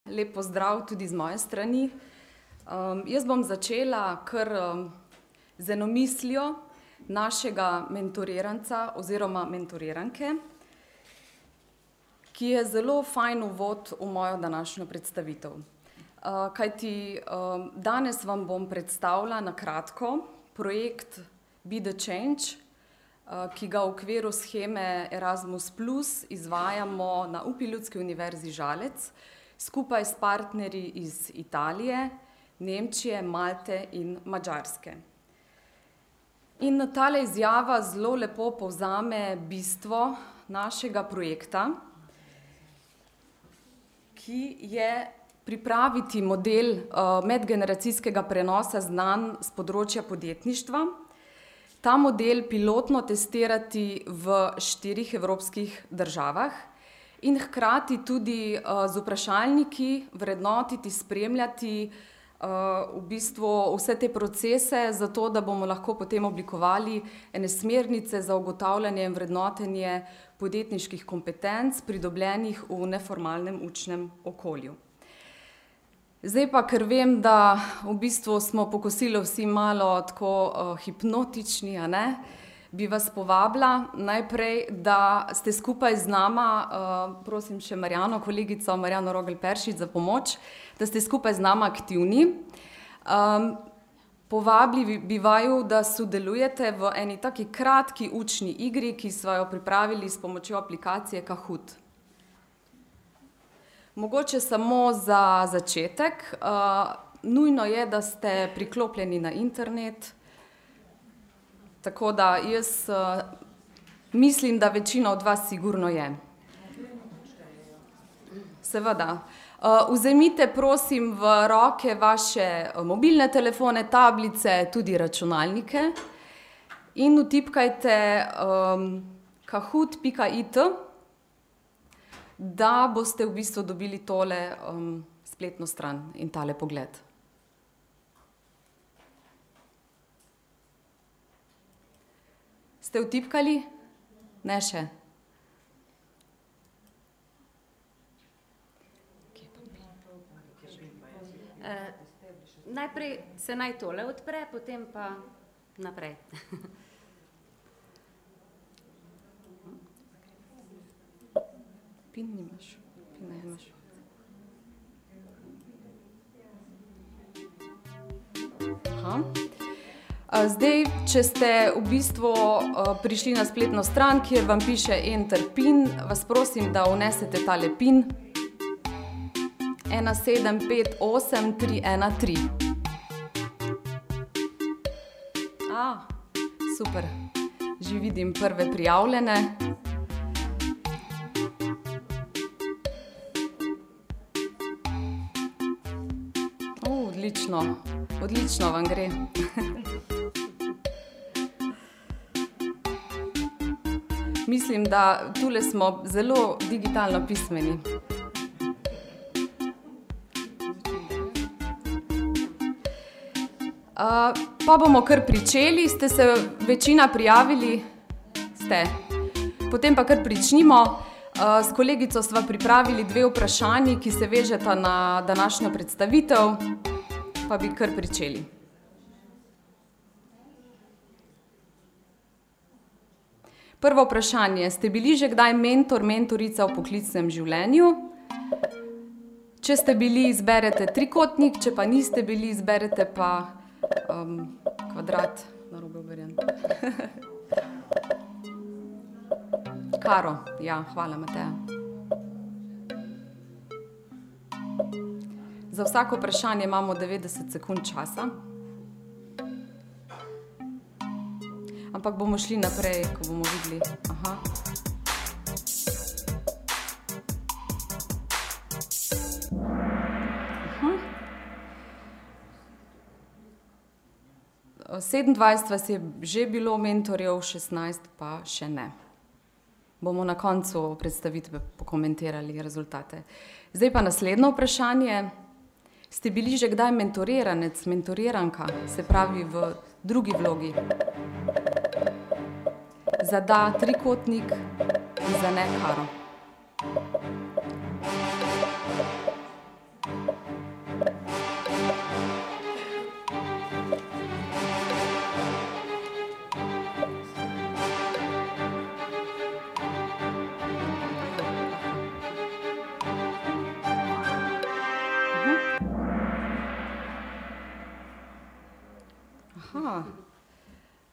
Lep pozdrav tudi z moje strani. Jaz bom začela kar z eno mislijo našega mentoriranca oziroma mentoriranke, ki je zelo fajn uvod v mojo današnjo predstavitev. Kajti danes vam bom predstavila na kratko projekt Be the Change, ki ga v okviru sheme Erasmus Plus izvajamo na UPI Ljudski univerzi Žalec, skupaj s partnerji iz Italije, Nemčije, Malte in Madžarske. In tale izjava zelo lepo povzame bistvo našega projekta, ki je pripraviti model medgeneracijskega prenosa znanj z področja podjetništva, ta model pilotno testirati v 4 evropskih državah in hkrati tudi z vprašalniki vrednotiti, spremljati v bistvu vse te procese, zato da bomo lahko potem oblikovali ene smernice za ugotavljanje in vrednotenje podjetniških kompetenc, pridobljenih v neformalnem učnem okolju. Zdaj pa, ker vem, da v bistvu smo po kosilu vsi malo tako hipnotični, a ne, bi vas povabila najprej, da ste skupaj z nama, prosim še Marjano, kolegico Marjano Rogelj-Peršič za pomoč, da ste skupaj z nama aktivni. Povabili bi vaju, da sodelujete v eni taki kratki učni igri, ki sva jo pripravili s pomočjo aplikacije Kahoot. Mogoče samo za začetek, nujno je, da ste priklopljeni na internet, tako da jaz mislim, da večina od vas sigurno je. Seveda. Vzemite prosim v roke vaše mobilne telefone, tablice, tudi računalnike in vtipkajte kahoot.it, da boste v bistvu dobili tole spletno stran in tale pogled. Ste vtipkali? Ne še? Najprej se naj tole odpre, potem pa naprej. Pin nimaš? Pin ne imaš. Aha. Zdaj, če ste v bistvu prišli na spletno stran, kjer vam piše Enter PIN, vas prosim, da vnesete tale PIN 1758313. Super. Že vidim prve prijavljene. Odlično. Odlično vam gre. Mislim, da tule smo zelo digitalno pismeni. Pa bomo kar pričeli. Ste se večina prijavili? Ste. Potem pa kar pričnimo. S kolegico sva pripravili 2 vprašanji, ki se vežeta na današnjo predstavitev, pa bi kar pričeli. Prvo vprašanje. Ste bili že kdaj mentor, mentorica v poklicnem življenju? Če ste bili, izberete trikotnik, če pa niste bili, izberete pa kvadrat. Narobe uberjen. Karo. Ja, hvala, Mateja. Za vsako vprašanje imamo 90 sekund časa. Ampak bomo šli naprej, ko bomo videli. Aha. Aha. 27 vas je že bilo mentorjev, 16 pa še ne. Bomo na koncu predstavitve pokomentirali rezultate. Zdaj pa naslednje vprašanje. Ste bili že kdaj mentoriranec, mentoriranka, se pravi v drugi vlogi? Za da trikotnik in za ne karo.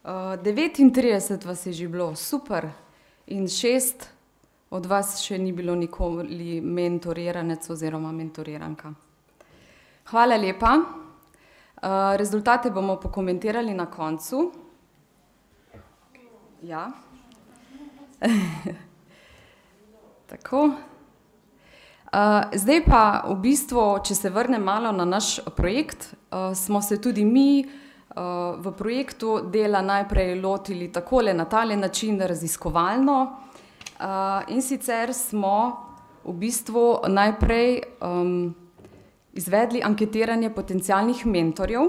39 vas je že bilo, super. In 6 od vas še ni bilo nikoli mentoriranec oziroma mentoriranka. Hvala lepa. Rezultate bomo pokomentirali na koncu. Ja. Tako. Zdaj pa v bistvu, če se vrnem malo na naš projekt, smo se tudi mi v projektu dela najprej lotili takole na tale način raziskovalno, in sicer smo v bistvu najprej izvedli anketiranje potencialnih mentorjev.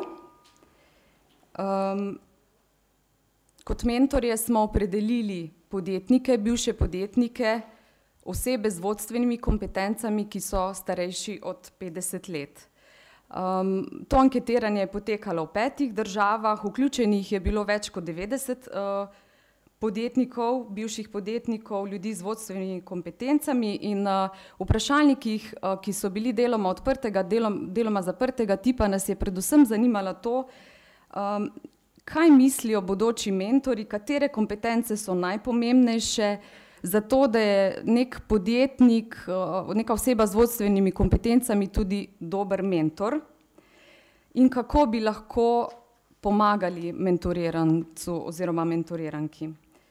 Kot mentorje smo opredelili podjetnike, bivše podjetnike, osebe z vodstvenimi kompetencami, ki so starejši od 50 let. To anketiranje je potekalo v 5 državah, vključenih je bilo več kot 90 podjetnikov, bivših podjetnikov, ljudi z vodstvenimi kompetencami in vprašalnikih, ki so bili deloma odprtega, deloma zaprtega tipa, nas je predvsem zanimalo to, kaj mislijo bodoči mentori, katere kompetence so najpomembnejše za to, da je nek podjetnik, neka oseba z vodstvenimi kompetencami tudi dober mentor in kako bi lahko pomagali mentorirancu oziroma mentoriranki.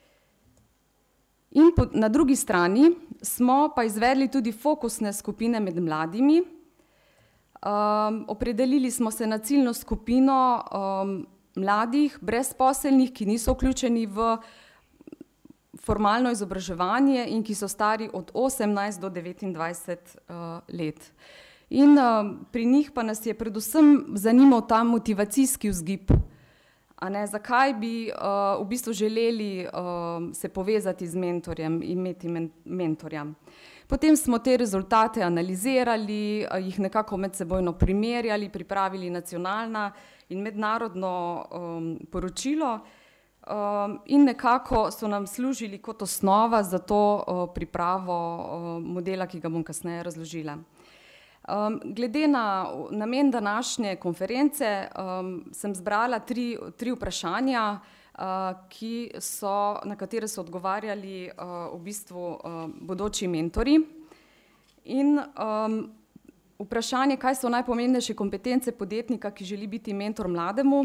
In na drugi strani smo pa izvedli tudi fokusne skupine med mladimi. Opredelili smo se na ciljno skupino mladih, brezposelnih, ki niso vključeni v formalno izobraževanje in ki so stari od 18 do 29 let. In pri njih pa nas je predvsem zanimal ta motivacijski vzgib. Zakaj bi v bistvu želeli se povezati z mentorjem, imeti mentorja. Potem smo te rezultate analizirali, jih nekako medsebojno primerjali, pripravili nacionalna in mednarodno poročilo in nekako so nam služili kot osnova za to pripravo modela, ki ga bom kasneje razložila. Glede na namen današnje konference sem zbrala tri vprašanja, na katere so odgovarjali v bistvu bodoči mentori. In vprašanje, kaj so najpomembnejše kompetence podjetnika, ki želi biti mentor mlademu,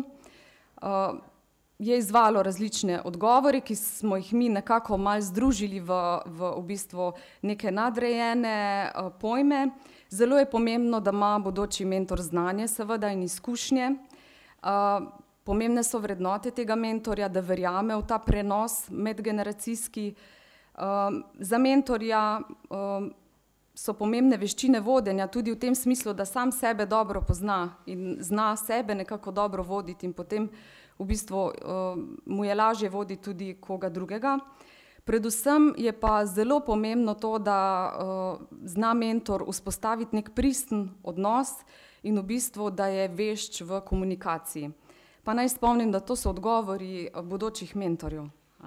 je izzvalo različne odgovore, ki smo jih mi nekako malo združili v bistvu neke nadrejene pojme. Zelo je pomembno, da ima bodoči mentor znanje seveda in izkušnje. Pomembne so vrednote tega mentorja, da verjame v ta prenos medgeneracijski. Za mentorja so pomembne veščine vodenja, tudi v tem smislu, da sam sebe dobro pozna in zna sebe nekako dobro voditi in potem v bistvu mu je lažje voditi tudi koga drugega. Predvsem je pa zelo pomembno to, da zna mentor vzpostaviti nek pristen odnos in v bistvu, da je vešč v komunikaciji. Pa naj spomnim, da to so odgovori bodočih mentorjev.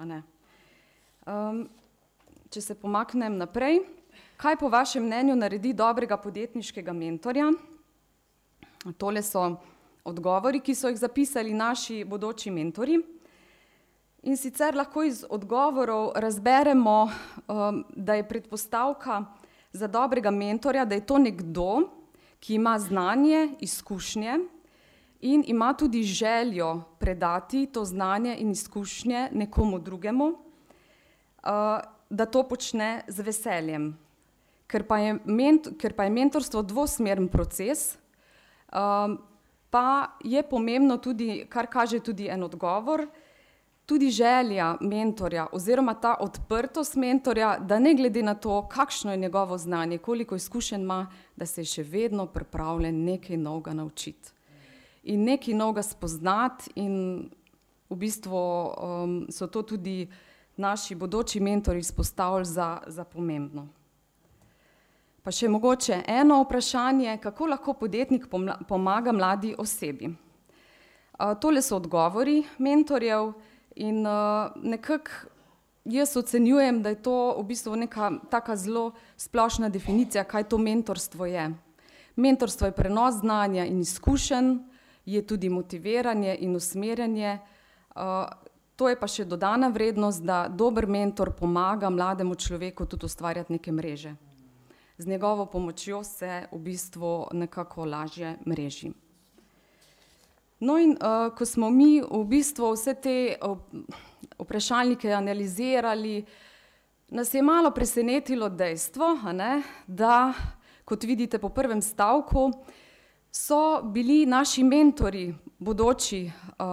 Če se pomaknem naprej, kaj po vašem mnenju naredi dobrega podjetniškega mentorja? Tole so odgovori, ki so jih zapisali naši bodoči mentori. In sicer lahko iz odgovorov razberemo, da je predpostavka za dobrega mentorja, da je to nekdo, ki ima znanje, izkušnje in ima tudi željo predati to znanje in izkušnje nekomu drugemu, da to počne z veseljem. Ker pa je mentorstvo dvosmeren proces, pa je pomembno tudi, kar kaže tudi en odgovor, tudi želja mentorja oziroma ta odprtost mentorja, da ne glede na to, kakšno je njegovo znanje, koliko izkušenj ima, da se je še vedno pripravljen nekaj novega naučiti. In nekaj novega spoznati in v bistvu so to tudi naši bodoči mentori izpostavili za pomembno. Pa še mogoče eno vprašanje, kako lahko podjetnik pomaga mladi osebi. Tole so odgovori mentorjev in nekako jaz ocenjujem, da je to v bistvu neka taka zelo splošna definicija, kaj to mentorstvo je. Mentorstvo je prenos znanja in izkušenj, je tudi motiviranje in usmerjanje. to je pa še dodana vrednost, da dober mentor pomaga mlademu človeku tudi ustvarjati neke mreže. Z njegovo pomočjo se v bistvu nekako lažje mreži. No in ko smo mi v bistvu vse te vprašalnike analizirali, nas je malo presenetilo dejstvo, da, kot vidite po prvem stavku, so bili naši mentori bodoči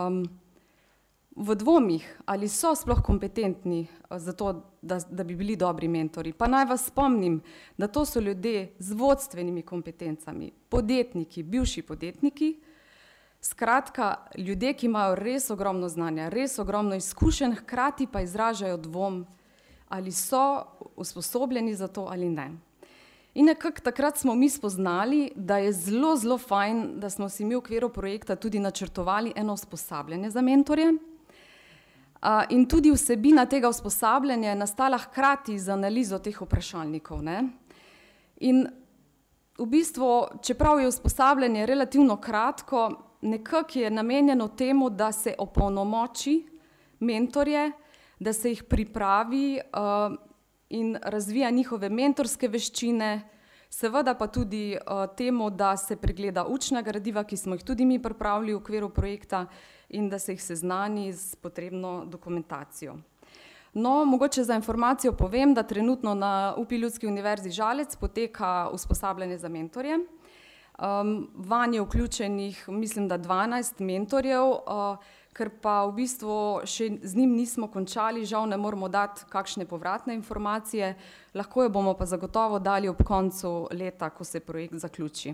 v dvomih, ali so sploh kompetentni za to, da bi bili dobri mentori. Pa naj vas spomnim, da to so ljudje z vodstvenimi kompetencami, podjetniki, bivši podjetniki, skratka, ljudje, ki imajo res ogromno znanja, res ogromno izkušenj, hkrati pa izražajo dvom, ali so usposobljeni za to ali ne. In nekako takrat smo mi spoznali, da je zelo, zelo fajn, da smo si mi v okviru projekta tudi načrtovali eno usposabljanje za mentorje. In tudi vsebina tega usposabljanja je nastala hkrati z analizo teh vprašalnikov, ne. In v bistvu, čeprav je usposabljanje relativno kratko, nekako je namenjeno temu, da se opolnomoči mentorje, da se jih pripravi in razvija njihove mentorske veščine, seveda pa tudi temu, da se pregleda učna gradiva, ki smo jih tudi mi pripravili v okviru projekta, in da se jih seznani s potrebno dokumentacijo. No, mogoče za informacijo povem, da trenutno na UPI Ljudski univerzi Žalec poteka usposabljanje za mentorje. Vanj je vključenih, mislim, da 12 mentorjev, ker pa v bistvu še z njim nismo končali, žal ne moramo dati kakšne povratne informacije, lahko jo bomo pa zagotovo dali ob koncu leta, ko se projekt zaključi.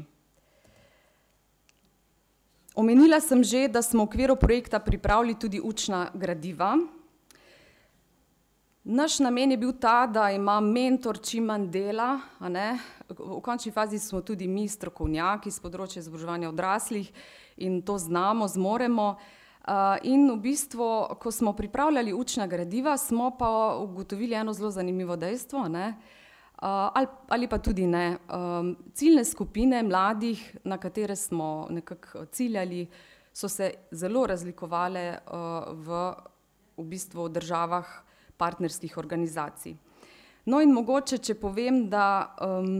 Omenila sem že, da smo v okviru projekta pripravili tudi učna gradiva. Naš namen je bil ta, da ima mentor čim manj dela, v končni fazi smo tudi mi strokovnjaki s področja izobraževanja odraslih in to znamo, zmoremo. In v bistvu, ko smo pripravljali učna gradiva, smo pa ugotovili eno zelo zanimivo dejstvo, ali pa tudi ne. Ciljne skupine mladih, na katere smo nekako ciljali, so se zelo razlikovale v bistvu državah partnerskih organizacij. No in mogoče, če povem, da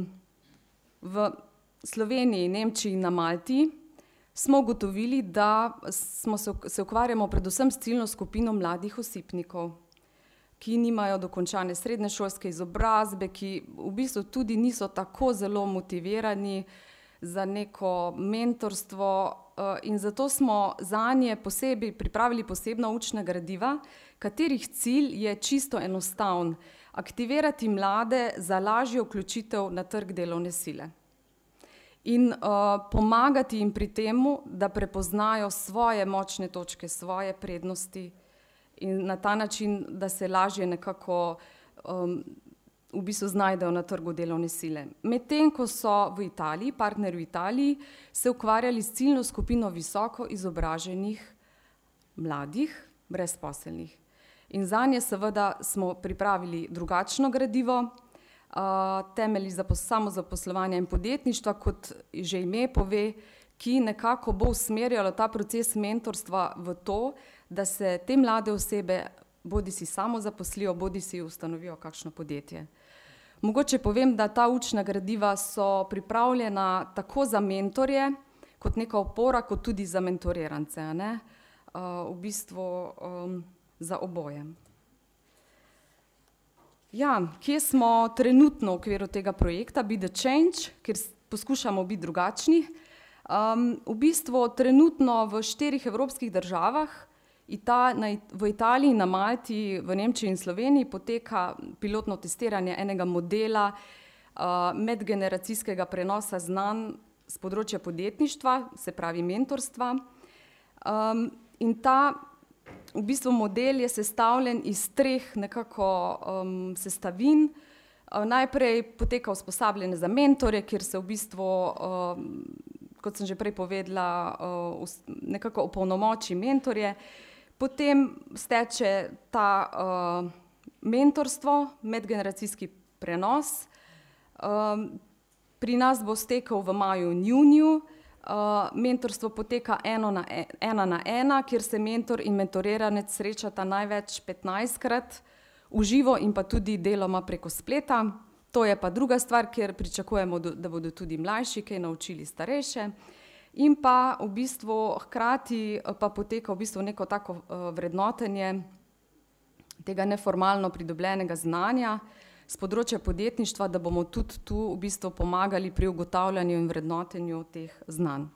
v Sloveniji, Nemčiji in na Malti smo ugotovili, da se ukvarjamo predvsem s ciljno skupino mladih osipnikov, ki nimajo dokončane srednješolske izobrazbe, ki v bistvu tudi niso tako zelo motivirani za neko mentorstvo, in zato smo zanje posebej pripravili posebna učna gradiva, katerih cilj je čisto enostaven: aktivirati mlade za lažjo vključitev na trg delovne sile. In pomagati jim pri temu, da prepoznajo svoje močne točke, svoje prednosti in na ta način, da se lažje nekako v bistvu znajdejo na trgu delovne sile. Medtem ko so v Italiji, partnerji v Italiji, se ukvarjali s ciljno skupino visoko izobraženih mladih brezposelnih. In zanje seveda smo pripravili drugačno gradivo, temelji za samozaposlovanje in podjetništva, kot že ime pove, ki nekako bo usmerjalo ta proces mentorstva v to, da se te mlade osebe bodisi samozaposlijo, bodisi ustanovijo kakšno podjetje. Mogoče povem, da ta učna gradiva so pripravljena tako za mentorje, kot neka opora, kot tudi za mentorirance, v bistvu za oboje. Ja, kje smo trenutno v okviru tega projekta Be the Change, kjer poskušamo biti drugačni? V bistvu trenutno v 4 evropskih državah, v Italiji, na Malti, v Nemčiji in Sloveniji poteka pilotno testiranje enega modela medgeneracijskega prenosa znanj z področja podjetništva, se pravi mentorstva. In ta v bistvu model je sestavljen iz 3 nekako sestavin. Najprej poteka usposabljanje za mentorje, kjer se v bistvu, kot sem že prej povedala, nekako opolnomoči mentorje. Potem steče ta mentorstvo, medgeneracijski prenos. Pri nas bo stekel v maju in juniju. Mentorstvo poteka ena na ena, kjer se mentor in mentoriranec srečata največ 15-krat v živo in pa tudi deloma preko spleta. To je pa druga stvar, kjer pričakujemo, da bodo tudi mlajši kaj naučili starejše. In pa v bistvu hkrati pa poteka v bistvu neko tako vrednotenje tega neformalno pridobljenega znanja z področja podjetništva, da bomo tudi tu v bistvu pomagali pri ugotavljanju in vrednotenju teh znanj.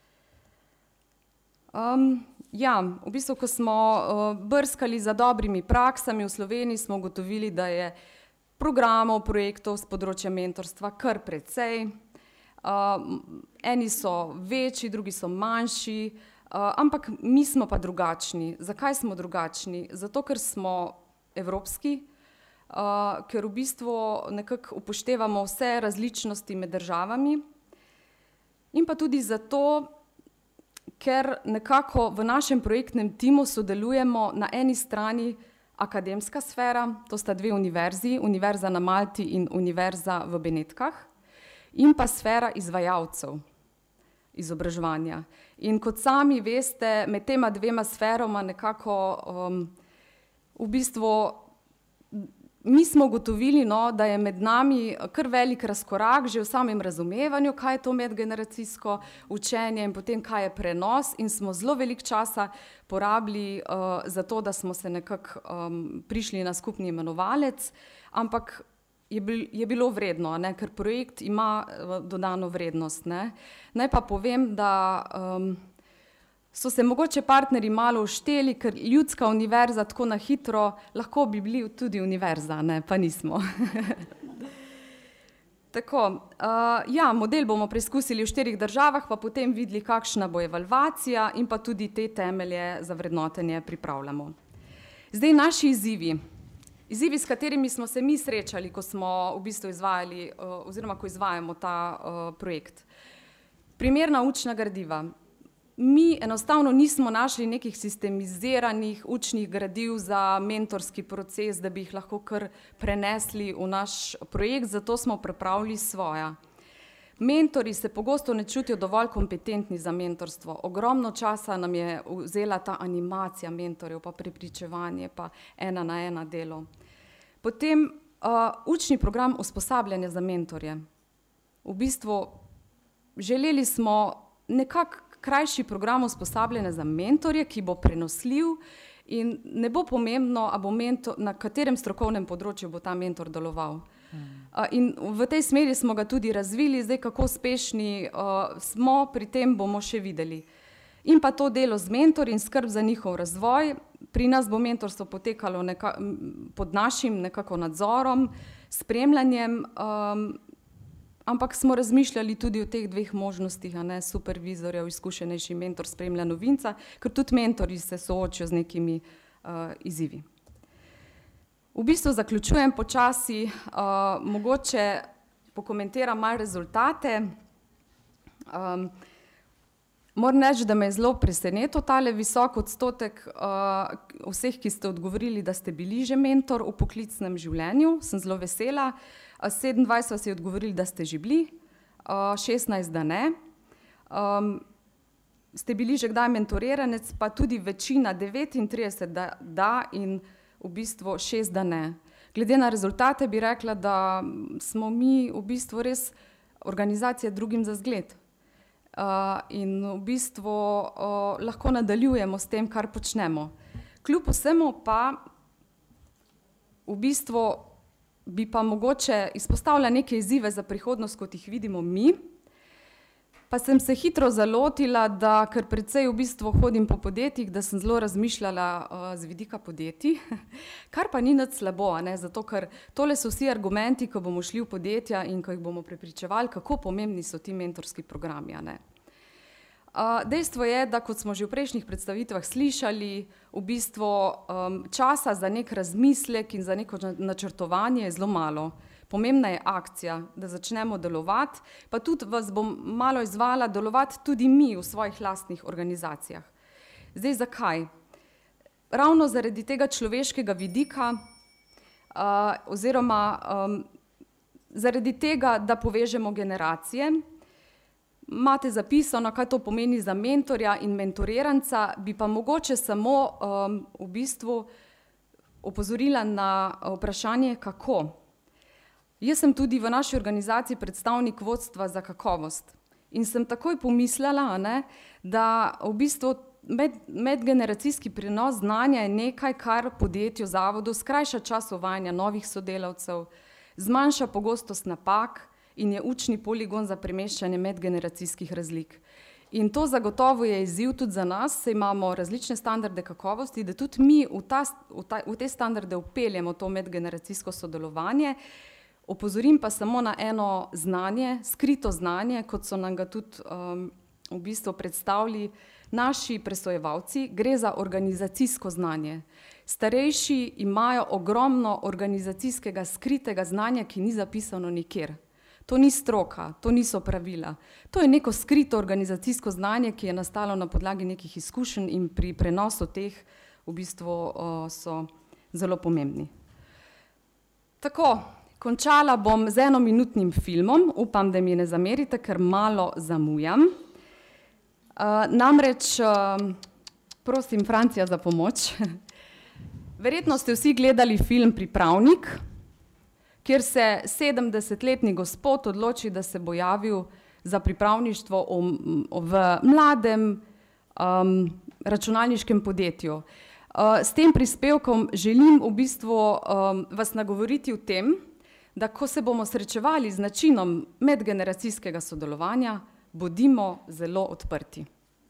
V bistvu, ko smo brskali za dobrimi praksami v Sloveniji, smo ugotovili, da je programov, projektov z področja mentorstva kar precej. Eni so večji, drugi so manjši, ampak mi smo pa drugačni. Zakaj smo drugačni? Zato, ker smo evropski, ker v bistvu nekako upoštevamo vse različnosti med državami in pa tudi zato, ker nekako v našem projektnem timu sodelujemo na eni strani akademska sfera, to sta dve univerzi, Univerza na Malti in Univerza v Benetkah, in pa sfera izvajalcev izobraževanja. In kot sami veste, med tema dvema sferoma nekako v bistvu mi smo ugotovili, da je med nami kar velik razkorak že v samem razumevanju, kaj je to medgeneracijsko učenje in potem kaj je prenos, in smo zelo veliko časa porabili za to, da smo se nekako prišli na skupni imenovalec, ampak je bilo vredno, ker projekt ima dodano vrednost. Naj pa povem, da so se mogoče partnerji malo ušteli, ker ljudska univerza tako na hitro, lahko bi bili tudi univerza, pa nismo. Tako, model bomo preizkusili v 4 državah, pa potem videli, kakšna bo evalvacija in pa tudi te temelje za vrednotenje pripravljamo. Zdaj naši izzivi, s katerimi smo se mi srečali, ko smo v bistvu izvajali oziroma ko izvajamo ta projekt. Primerna učna gradiva. Mi enostavno nismo našli nekih sistemiziranih učnih gradiv za mentorski proces, da bi jih lahko kar prenesli v naš projekt, zato smo pripravili svoja. Mentori se pogosto ne čutijo dovolj kompetentni za mentorstvo. Ogromno časa nam je vzela ta animacija mentorjev, pa prepričevanje, pa 1 na 1 delo. Potem učni program usposabljanja za mentorje. V bistvu želeli smo nekako krajši program usposabljanja za mentorje, ki bo prenosljiv in ne bo pomembno, na katerem strokovnem področju bo ta mentor deloval. In v tej smeri smo ga tudi razvili, zdaj kako uspešni smo, pri tem bomo še videli. In pa to delo z mentorji in skrb za njihov razvoj. Pri nas bo mentorstvo potekalo pod našim nekako nadzorom, spremljanjem, ampak smo razmišljali tudi o teh 2 možnostih, supervizorjev, izkušenejši mentor spremlja novinca, ker tudi mentorji se soočijo z nekimi izzivi. V bistvu zaključujem počasi, mogoče pokomentiram malo rezultate. Moram reči, da me je zelo presenetil tale visok odstotek vseh, ki ste odgovorili, da ste bili že mentor v poklicnem življenju. Sem zelo vesela. 27 vas je odgovorili, da ste že bili, 16, da ne. Ste bili že kdaj mentoriranec, pa tudi večina, 39, da in v bistvu 6, da ne. Glede na rezultate bi rekla, da smo mi v bistvu res organizacija drugim za zgled. In v bistvu lahko nadaljujemo s tem, kar počnemo. Kljub vsemu pa v bistvu bi pa mogoče izpostavila neke izzive za prihodnost, kot jih vidimo mi. Pa sem se hitro zalotila, da ker precej v bistvu hodim po podjetjih, da sem zelo razmišljala z vidika podjetij, kar pa ni nič slabo, zato ker tole so vsi argumenti, ko bomo šli v podjetja in ko jih bomo prepričevali, kako pomembni so ti mentorski programi. Dejstvo je, da kot smo že v prejšnjih predstavitvah slišali, v bistvu časa za nek razmislek in za neko načrtovanje je zelo malo. Pomembna je akcija, da začnemo delovati, pa tudi vas bom malo izvala delovati tudi mi v svojih lastnih organizacijah. Zdaj, zakaj? Ravno zaradi tega človeškega vidika oziroma zaradi tega, da povežemo generacije. imate zapisano, kaj to pomeni za mentorja in mentoriranca, bi pa mogoče samo v bistvu opozorila na vprašanje, kako. Jaz sem tudi v naši organizaciji predstavnik vodstva za kakovost in sem takoj pomislila, da v bistvu medgeneracijski prenos znanja je nekaj, kar podjetju, zavodu skrajša čas uvajanja novih sodelavcev, zmanjša pogostost napak in je učni poligon za premeščanje medgeneracijskih razlik. In to zagotovo je izziv tudi za nas, saj imamo različne standarde kakovosti, da tudi mi v te standarde vpeljemo to medgeneracijsko sodelovanje. Opozorim pa samo na eno znanje, skrito znanje, kot so nam ga tudi v bistvu predstavili naši presojevalci, gre za organizacijsko znanje. Starejši imajo ogromno organizacijskega skritega znanja, ki ni zapisano nikjer. To ni stroka, to niso pravila. To je neko skrito organizacijsko znanje, ki je nastalo na podlagi nekih izkušenj in pri prenosu teh v bistvu so zelo pomembni. Tako, končala bom z enominutnim filmom, upam, da mi ne zamerite, ker malo zamujam. Namreč, prosim Francija za pomoč, verjetno ste vsi gledali film Pripravnik, kjer se 70-letni gospod odloči, da se bo javil za pripravništvo v mladem računalniškem podjetju. S tem prispevkom želim v bistvu vas nagovoriti o tem, da ko se bomo srečevali z načinom medgeneracijskega sodelovanja, bodimo zelo odprti.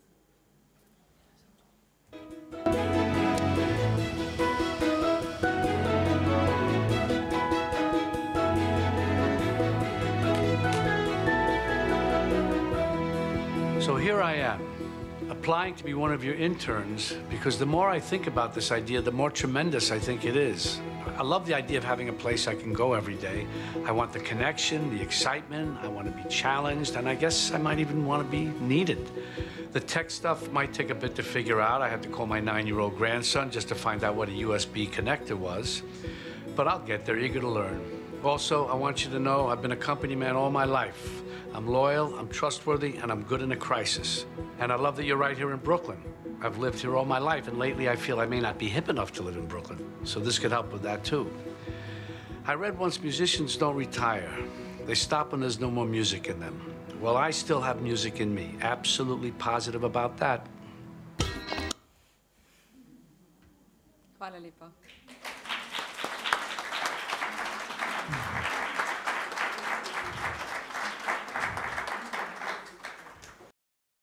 So here I am, applying to be one of your interns, because the more I think about this idea, the more tremendous I think it is. I love the idea of having a place I can go every day. I want the connection, the excitement, I want to be challenged, and I guess I might even want to be needed. The tech stuff might take a bit to figure out. I had to call my 9-year-old grandson just to find out what a USB connector was. But I'll get there, eager to learn. Also, I want you to know I've been a company man all my life. I'm loyal, I'm trustworthy, and I'm good in a crisis. And I love that you're right here in Brooklyn. I've lived here all my life, and lately I feel I may not be hip enough to live in Brooklyn, so this could help with that too. I read once musicians don't retire. They stop when there's no more music in them. Well, I still have music in me. Absolutely positive about that. Hvala lepa.